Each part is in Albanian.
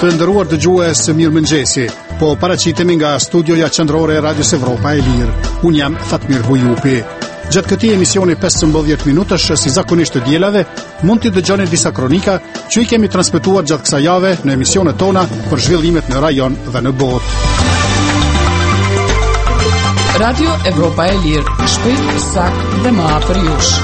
Të nderuar dëgjues, mirëmëngjesi. Po paraqitemi nga studioja qendrore e Radios Evropa e Lirë. Unë jam Fatmir Bujupi. Gjatë këtij emisioni 15 minutash, si zakonisht të dielave, mund t'i dëgjoni disa kronika që I kemi transmetuar gjatë kësaj jave në emisionet tona për zhvillimet në rajon dhe në botë. Radio Evropa e Lirë, shpejt, sakt dhe më afër jush.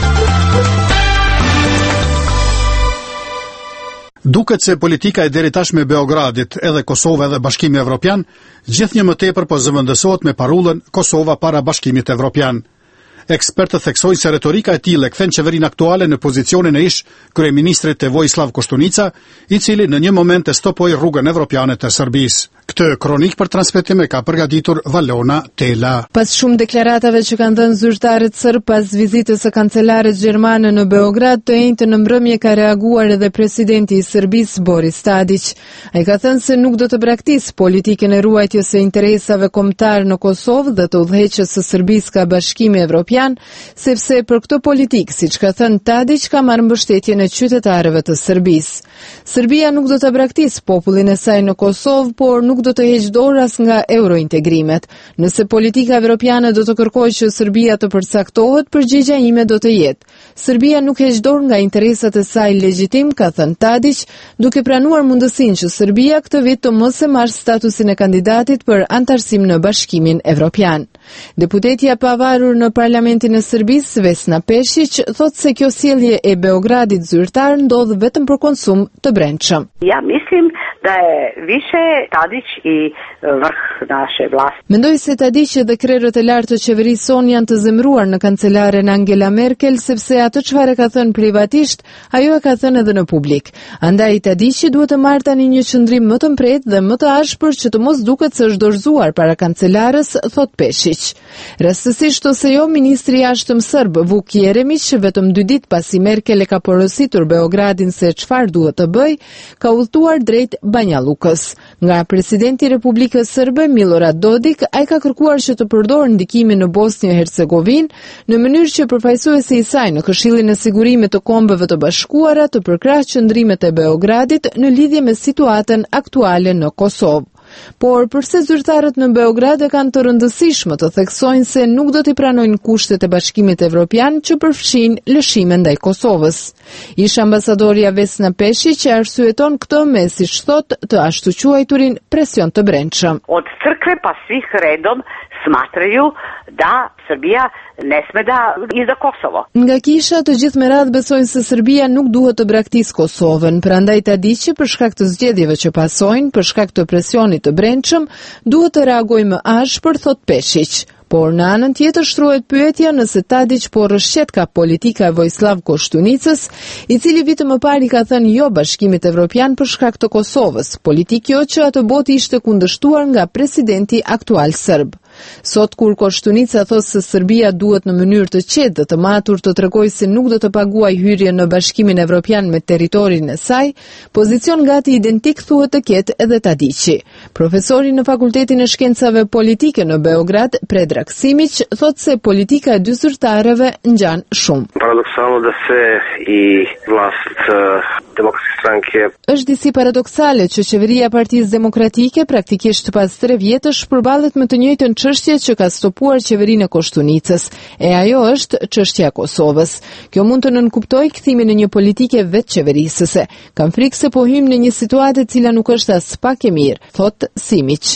Duket se politika e deri tashme e Beogradit, edhe Kosova dhe Bashkimi Evropian, gjithnjë më tepër po zëvendësohet me parullën Kosova para Bashkimit Evropian. Ekspertët theksojnë se retorika e tillë kthen qeverinë aktuale në pozicionin e ish kryeministrit Vojislav Koštunica, I cili në një moment e stopoi rrugën evropiane të Serbisë. Këtë kronik për transmetim e ka përgatitur Valona Tela. Pas shumë deklaratave që kanë dhënë zyrtarët serb pas vizitës së kancelares gjermane në Beograd, të njëjtën në mbrëmje ka reaguar edhe presidenti I Serbisë Boris Tadić. Ai ka thënë se nuk do të braktisë politikën e ruajtjes së interesave kombëtare në Kosovë dhe të udhëheqjes së Serbisë ka Bashkimi Evropian, sepse për këtë politikë, siç ka thënë Tadić, ka marrë mbështetjen e qytetarëve të Serbisë. Serbia nuk do të braktisë popullin e saj në Kosovë, por nuk do të heqë dorë as nga eurointegrimet. Nëse politika evropiane do të kërkojë që Serbia të përcaktohet, përgjigjja ime do të jetë: Serbia nuk heq dorë nga interesat e saj legjitim, ka thënë Tadić, duke pranuar mundësinë që Serbia këtë vit të mos e marrë statusin e kandidatit për antarësim në Bashkimin Evropian. Deputetja pavarur në parlamentin e Serbisë, Vesna Pešić, thotë se kjo sjellje e Beogradit zyrtar ndodh vetëm për konsum të brendshëm. Ja mislim da je više Tadić I vrh naše vlasti. Mendoj se Tadić dhe krerët e lartë të qeverisë son janë të zemruar në kancelaren Angela Merkel, sepse atë çfarë ka thënë privatisht, ajo e ka thënë edhe në publik. Andaj Tadić duhet të marrë tani një qëndrim më të mpret dhe më të ashpër që të mos duket se është dorëzuar para kancelarës, thot Pešić. Rastësisht ose jo, ministri I jashtëm serb Vuk Jeremić, vetëm 2 ditë pasi Merkel e ka porositur Beogradin se çfarë duhet të bëj, ka udhëtuar drejt Banja Lukës. Nga presidenti I Republikës Serbe Milorad Dodik, ai ka kërkuar që të përdorë ndikimin në Bosnjë e Hercegovinë në mënyrë që përfaqësuesi I saj në Këshillin e Sigurimit të Kombeve të Bashkuara të përkrahë qëndrimet e Beogradit në lidhje me situatën aktuale në Kosovë. Por përse zyrtarët në Beograd e kanë të rëndësishme të theksojnë se nuk do t'i pranojnë kushtet e Bashkimit Evropian që përfshin lëshime ndaj Kosovës. Ish ambasadorja Vesna Pešić arsyeton këtë me, siç thotë, të ashtu quajturin presion të brendshëm. Od crkve pa svih redom smatraju da Serbia ne sme da izda Kosovo. Nga kisha të gjithë me radhë besojnë se Serbia nuk duhet të braktisë Kosovën, prandaj Tadić për shkak të zgjedhjeve që pasojnë, për shkak të presionit të brendshëm, duhet të reagojë më ashpër, thot Pešić. Por në anën tjetër shtrohet pyetja nëse Tadić po rrëshqet ka politika e Vojislav Koštunicës, I cili vitë më parë I ka thënë jo Bashkimit Evropian për shkak të Kosovës, politikë jo që atë botë ishte kundërshtuar nga presidenti aktual serb. Sot kur Koštunica thosë se Serbia duhet në mënyrë të qetë dhe të matur të tregojë se nuk do të paguajë hyrje në Bashkimin Evropian me territorin e saj, pozicion gati identik thuhet të ketë edhe Tadići. Profesori në Fakultetin e Shkencave Politike në Beograd, Predrag Simić, thotë se politika e dy zyrtarëve ngjan shumë. Paradoksalno da se I vlast Demokratske stranke. Është disi paradoksale që qeveria e Partisë Demokratike praktikisht pas 3 vjetësh përballet me të njëjtën çështje që ka stopuar qeverinë e Koštunicës, e ajo është çështja e Kosovës. Kjo mund të nënkuptojë kthimin në një politike vetqeverisëse. Kam frikë se po hym në një situatë e cila nuk është as pak e mirë, thot Simić.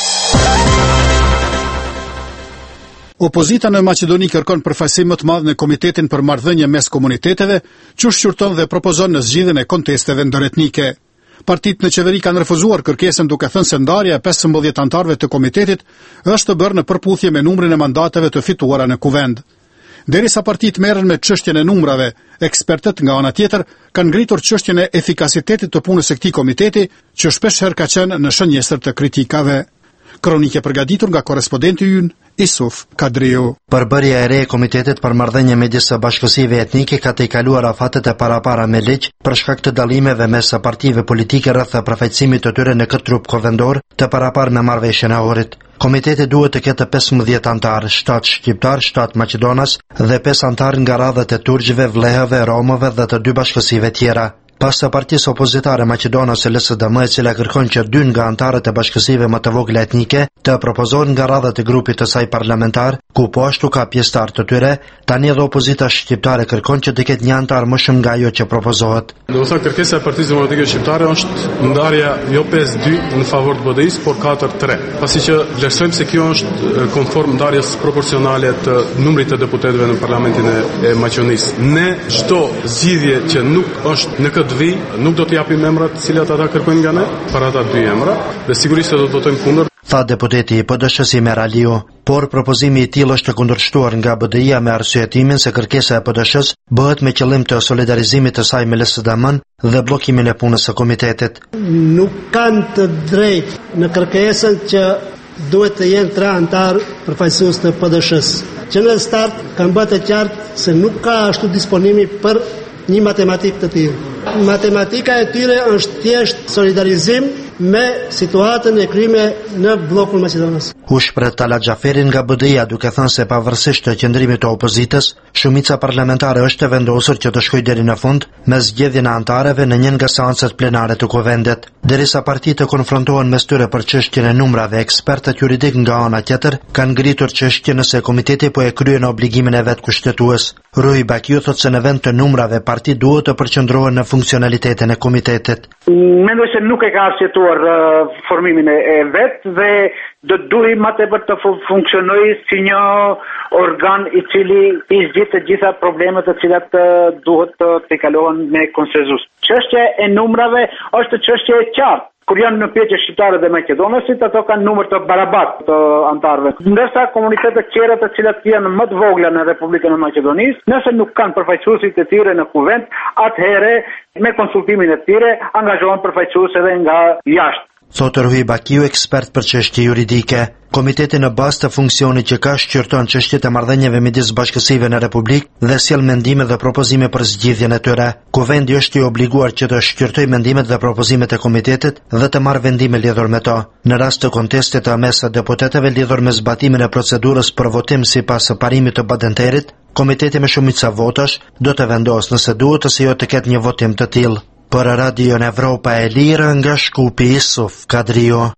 Opozita në Maqedoni kërkon përfaqësim më të madh në Komitetin për Marrëdhënie mes Komuniteteve, që shqyrton dhe propozon në zgjidhjen e kontesteve ndëretnike. Partitë në qeveri kanë refuzuar kërkesën duke thënë se ndarja e 15 anëtarëve të komitetit është bërë në përputhje me numrin e mandateve të fituara në kuvend. Derisa partitë merren me çështjen e numrave, ekspertët nga ana tjetër kanë ngritur çështjen e efikasitetit të punës së këtij komiteti, që shpeshherë ka qenë në shënjestër të kritikave. Kronike përgatitur nga korrespondenti ynë Isuf Kadriu. Përbërja e re e Komitetit për Marrëdhënie midis së bashkësive etnike ka tejkaluar afatet e parapara me ligj për shkak të dallimeve mes partive politike rreth përfaqësimit të tyre në këtë trup kovendor të paraparë me marrëveshjen e orit. Komiteti duhet të ketë 15 antarë, 7 shqiptar, 7 maqedonas dhe 5 antarë nga radhët e turqëve, vlehëve, romëve dhe të 2 bashkësive tjera. pas së partisë opozitare maqedonase LSDM, e cila kërkon që 2 nga anëtarët e bashkësive më të vogla etnike të propozohen nga radhët e grupit të saj parlamentar, ku po ashtu ka pjesëtar të tyre, tani edhe opozita shqiptare kërkon që të ketë një anëtar më shumë nga ajo që propozohet. Do të thotë kërkesa e Partisë Demokratike Shqiptare është ndarja jo 5-2 në favor të BDI-s, por 4-3. Pasi që vlerësojmë se kjo është konform ndarjes proporcionale të numrit të deputetëve në parlamentin e Maqedonisë. Ne çdo zgjidhje që nuk është në këtë vit, nuk do të japim emrat të cilat ata kërkojnë nga ne, për ata 2 emra, dhe sigurisht do të votojmë kundër. Tha deputeti i PD-s Imer Aliu, por propozimi i tillë është të kundërshtuar nga BDI-a me arsyetimin se kërkesa e PD-s bëhet me qëllim të solidarizimit të saj me LSDM dhe bllokimin e punës së komitetit. Nuk kanë të drejtë në kërkesën që duhet të jenë 3 anëtarë përfaqësues të PD-s. Që në start kanë bërë të qartë se nuk ka ashtu disponimi për një matematik të tillë. Matematika e tyre është thjesht solidarizim me situatën e krime në bllokun Maqedonës. U shpreh Tala Xhaferin nga BDI-a duke thënë se pavarësisht të qëndrimit të opozitës, shumica parlamentare është e vendosur që të shkojë deri në fund me zgjedhjen e anëtarëve në një nga seancat plenare të Kuvendit. Derisa partitë konfrontohen mes tyre për çështjen e numrave, ekspertët juridik nga ana tjetër kanë ngritur çështjen nëse komiteti po e kryen obligimin e vet kushtetues. Rui Bakiu thotë se në vend të numrave parti duhet të përqendrohen në funksionalitetin e komitetit. Mendoj se nuk e ka arsyetuar formimin e vet dhe do duhet më tepër të funksionojë si një organ i cili i zgjidh të gjitha problemet të cilat duhet të kalohen me konsenzus. Çështja e numrave është çështje e qartë. Kur janë në pjetje shqiptare dhe maqedonesit, ato kanë numër të barabartë të antarëve. Ndërsa komunitetet tjera të cilat janë më të vogla në Republikën e Maqedonisë, nëse nuk kanë përfaqësuesit e tyre në kuvend, atëherë me konsultimin e tyre angazhohen përfaqësues edhe nga jashtë. Thotë Rui Bakiu, ekspert për çështje juridike. Komiteti në bazë të funksionit që ka shqyrton çështjet e marrëdhënieve midis bashkësive në Republikë dhe sjell mendime dhe propozime për zgjidhjen e tyre. Kuvendi është i obliguar që të shqyrtojë mendimet dhe propozimet e komitetit dhe të marrë vendime lidhur me to. Në rast të kontestit të mes deputetëve lidhur me zbatimin e procedurës për votim sipas parimit të badenterit, komiteti me shumicë votash do të vendosë nëse duhet ose jo të ketë një votim të tillë. Për Radion Evropa e Lirë nga Shkupi Isuf Kadrio.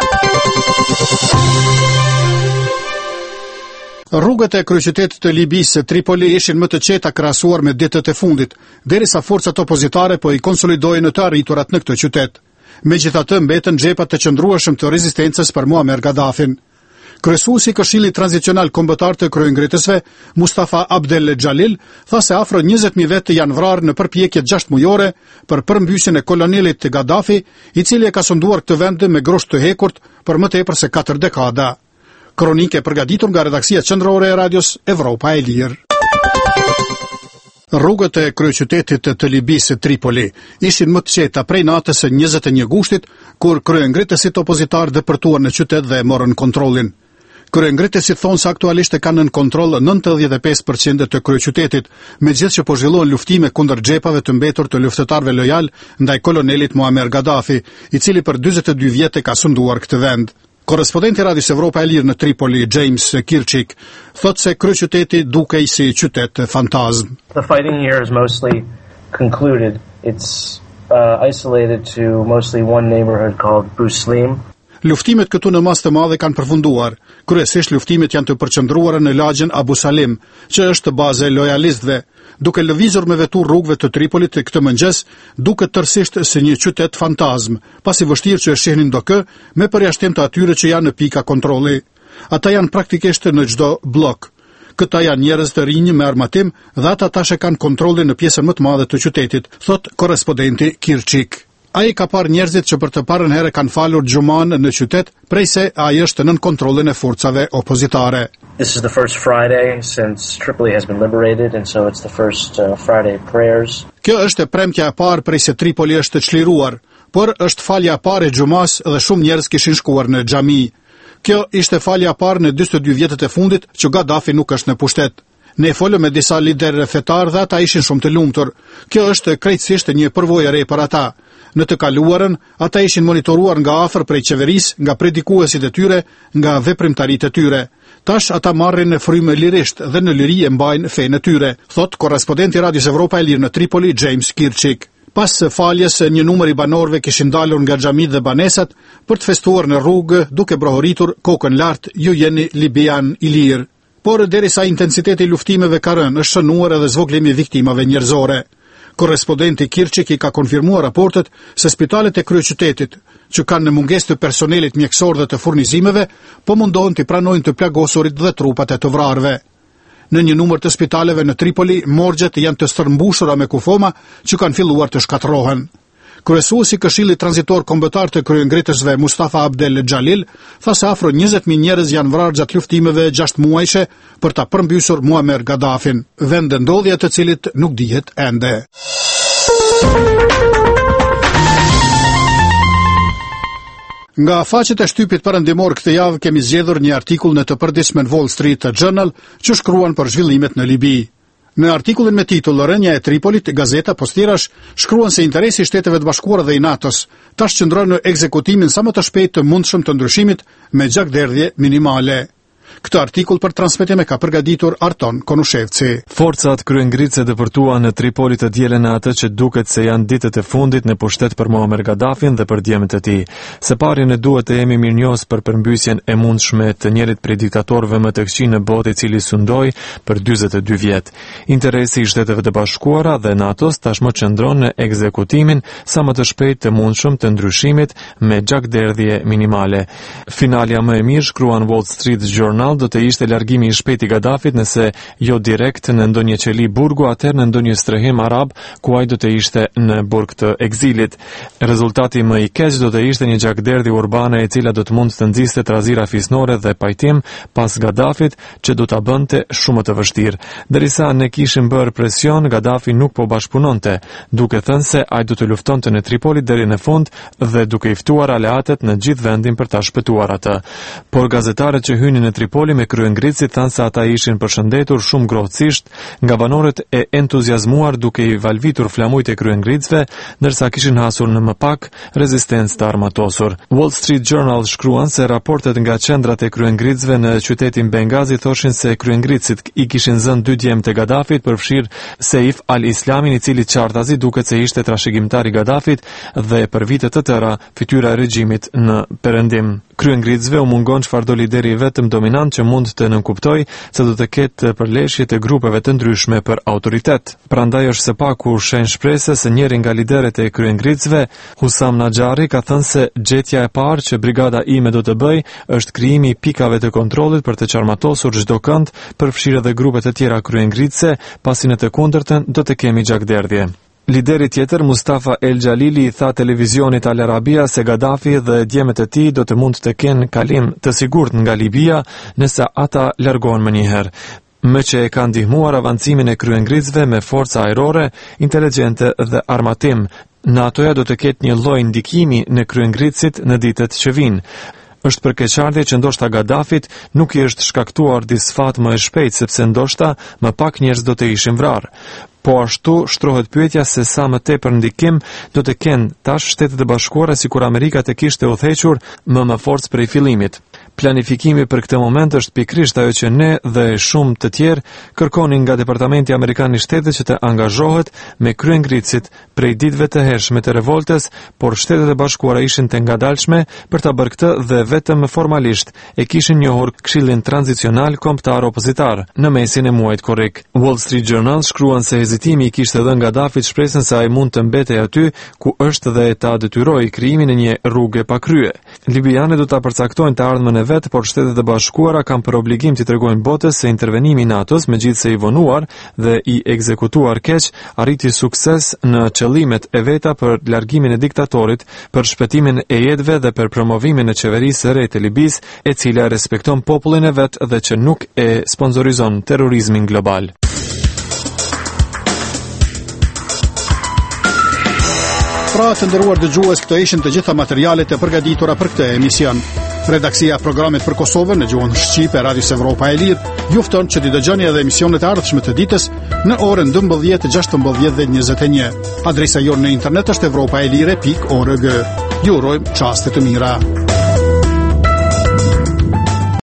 Rrugët e kryeqytetit të Libisë, Tripoli, ishin më të qeta krahasuar me ditët e fundit, derisa forcat opozitare po i konsolidojnë të arriturat në këtë qytet. Megjithatë, mbeten xhepat të qëndrueshëm të rezistencës për Muammar Gaddafin. Kryesuesi i Këshillit Tranzicional Kombëtar të Kryengritësve, Mustafa Abdel Xhalil, tha se afro 20.000 vetë janë vrarë në përpjekjet 6 mujore për përmbysjen e kolonelit të Gaddafi, i cili e ka sunduar këtë vend me grosht të hekurt për më tepër se 4 dekada. Kronike përgatitur nga redaksia qendrore e radios Evropa e Lirë. Rrugët e kryeqytetit të Libisë, Tripoli, ishin më të qeta prej natës së 21 gushtit, kur kryengritësit opozitar depërtuan në qytet dhe morën kontrollin. Kryengritësit thonë se aktualisht e kanë në kontroll 95% të kryeqytetit, megjithëse që po zhvillohen luftime kundër xhepave të mbetur të luftëtarëve lojal ndaj kolonelit Muammar Gaddafi, i cili për 42 vjet ka sunduar këtë vend. Korrespondenti Radios Evropa e Lirë në Tripoli, James Kirchik, thotë se kryeqyteti dukej si qytet fantazm. The fighting here is mostly concluded. It's isolated to mostly one neighborhood called Buslim. Luftimet këtu në mas të madhe kanë përfunduar. Kryesisht luftimet janë të përqendruara në lagjen Abu Salim, që është baza e lojalistëve. Duke lëvizur me vetur rrugëve të Tripolit këtë mëngjes, duket tërësisht si një qytet fantazm, pasi vështirë që e shihnin do kë me përjashtim të atyre që janë në pika kontrolli. Ata janë praktikisht në çdo blok. Këta janë njerëz të rinj me armatim dhe ata tash e kanë kontrollin në pjesën më të madhe të qytetit, thot korrespondenti Kirchik. Ai ka parë njerëzit që për të parën herë kanë falur xhuman në qytet, prej se ai është nën kontrollin e forcave opozitare. This is the first Friday since Tripoli has been liberated, and so it's the first Friday prayers. Kjo është e premtja e parë prej se Tripoli është çliruar, por është falja e parë e xhumas dhe shumë njerëz kishin shkuar në xhami. Kjo ishte falja e parë në 42 vjetët e fundit që Gaddafi nuk është në pushtet. Ne folëm me disa liderë fetar dhe ata ishin shumë të lumtur. Kjo është krejtësisht një përvojë e re për ata. Në të kaluarën, ata ishin monitoruar nga afër prej qeverisë, nga predikuesit e tyre, nga veprimtaritë e tyre. Tash ata marrin në frymë lirisht dhe në liri e mbajnë fenë e tyre, thot korrespondenti Radios Evropa e Lirë në Tripoli, James Kirchik. Pas së faljes, një numër i banorëve kishin dalur nga xhamit dhe banesat për të festuar në rrugë duke brohoritur kokën lart, ju jeni libian i lirë. Por derisa intensiteti i luftimeve ka rënë, është shënuar edhe zvoglimi i viktimave njerëzore. Korrespondenti Kirçik i ka konfirmuar raportet se spitalet e kryeqytetit, që kanë në mungesë të personelit mjekësor dhe të furnizimeve, po mundohen të pranojnë të plagosurit dhe trupat e të vrarëve. Në një numër të spitaleve në Tripoli, morgjet janë të stërmbushura me kufoma që kanë filluar të shkatërrohen. Kryesuesi i Këshillit Transitor Kombëtar të Kryengritësve Mustafa Abdel Xhalil tha se afro 20.000 njerëz janë vrarë gjatë luftimeve 6 muajshe për ta përmbysur Muammar Gaddafin, vendendodhja të cilit nuk dihet ende. Nga faqet e shtypit perëndimor këtë javë kemi zgjedhur një artikull në të përditshmen Wall Street Journal që shkruan për zhvillimet në Libi. Në artikullin me titull Rënja e Tripolit, gazeta Postirash shkruan se interesi i Shteteve të Bashkuara dhe i NATO-s tash qëndron në ekzekutimin sa më të shpejtë të mundshëm të ndryshimit me gjakderdhje minimale. Këtë artikull për transmetim e ka përgatitur Arton Konushevci. Forcat kryengritëse dëpërtuan në Tripoli të dielën e atë që duket se janë ditët e fundit në pushtet për Muammar Gaddafin dhe për djemët e tij. Së pari ne duhet të jemi mirënjohës për përmbysjen e mundshme të njërit prej diktatorëve më të këqij në botë i cili sundoi për 42 vjet. Interesi i Shteteve të Bashkuara dhe NATO-s tashmë qëndron në ekzekutimin sa më të shpejtë të mundshëm të ndryshimit me gjakderdhje minimale. Finalja më e mirë, shkruan Wall Street Journal, do të ishte largimi i shpejtë i Gaddafit, nëse jo direkt në ndonjë qeli burgu, atëherë në ndonjë strehim arab ku ai do të ishte në burg të ekzilit. Rezultati më i keq do të ishte një gjakderdhje urbane e cila do të mund të nxiste trazira fisnore dhe pajtim pas Gaddafit, që do ta bënte shumë të vështirë. Derisa ne kishim bërë presion, Gaddafi nuk po bashkëpunonte, duke thënë se ai do të luftonte në Tripoli deri në fund dhe duke i ftuar aleatet në gjithë vendin për ta shpëtuar atë. Por gazetarët që hynin në Tripoli me kryengritësit thanë se ata ishin përshëndetur shumë grohtësisht nga banorët e entuziazmuar duke i valvitur flamujt e kryengritësve, ndërsa kishin hasur në më pak rezistencë të armatosur. Wall Street Journal shkruan se raportet nga qendrat e kryengritësve në qytetin Bengazi thoshin se kryengritësit i kishin zënë 2 djemtë e Gaddafit, përfshir Seif al-Islamin, i cili qartazi duket se ishte trashëgimtar i Gaddafit dhe për vite të tëra fytyra e regjimit në perëndim. Kryengritësve u mungon çfarëdo lideri vetëm dominant që mund të nënkuptoj se do të ketë përleshje të grupeve të ndryshme për autoritet. Prandaj është së paku shenj shpresë se njëri nga lideret e kryengritësve, Husam Najari, ka thënë se gjetja e parë që brigada ime do të bëj është krijimi i pikave të kontrollit për të qarmatosur çdo kënd, përfshirë edhe grupet e tjera kryengritëse, pasi në të kundërtën do të kemi gjakderdhje. Lideri tjetër, Mustafa El Xhalili, i tha televizionit Al Arabia se Gaddafi dhe djemët e tij do të mund të kenë kalim të sigurt nga Libia nëse ata largohen mënjëherë. Më që e ka ndihmuar avancimin e kryengritësve me forca ajrore, inteligjente dhe armatim, NATO-ja do të ketë një lloj ndikimi në kryengritësit në ditët që vijnë. Është përkeqardhje që ndoshta Gaddafit nuk i është shkaktuar disfat më e shpejt, sepse ndoshta më pak njerëz do të ishin vrarë. Po ashtu shtrohet pyetja se sa më tepër ndikim do të kenë tash Shtetet e Bashkuara sikur Amerika të kishte udhëhequr më forcë prej fillimit. Planifikimi për këtë moment është pikrisht ajo që ne dhe shumë të tjerë kërkonin nga Departamenti Amerikan i Shtetit që të angazhohet me kryengritësit prej ditëve të hershme të revoltës, por Shtetet e Bashkuara ishin të ngadalshme për ta bërë këtë dhe vetëm formalisht e kishin njohur Këshillin Tranzicional Kombëtar Opozitar në mesin e muajit korrik. Wall Street Journal shkruan se hezitimi i kishte dhënë Gaddafit shpresën se ai mund të mbetej aty ku është dhe ta detyroi krijimin e një rruge pa krye. Libianët do ta përcaktojnë të ardhmen e vet, por Shtetet e Bashkuara kanë për obligim të tregojnë botës se intervenimi i NATO-s, megjithse i vonuar dhe i ekzekutuar keq, arriti sukses në qëllimet e veta për largimin e diktatorit, për shpëtimin e jetëve dhe për promovimin e qeverisë së re të Libisë, e cila respekton popullin e vet dhe që nuk e sponsorizon terrorizmin global. Pra të nderuar dëgjues, këto ishin të gjitha materialet e përgatitura për këtë emision. Redaksia e programit për Kosovën në gjuhën shqipe Radios Evropa e Lirë ju fton që t'i dëgjoni edhe emisionet e ardhshme të ditës në orën 12, 16 dhe 21. Adresa jonë në internet është europaelire.org. Ju urojmë çaste të mira.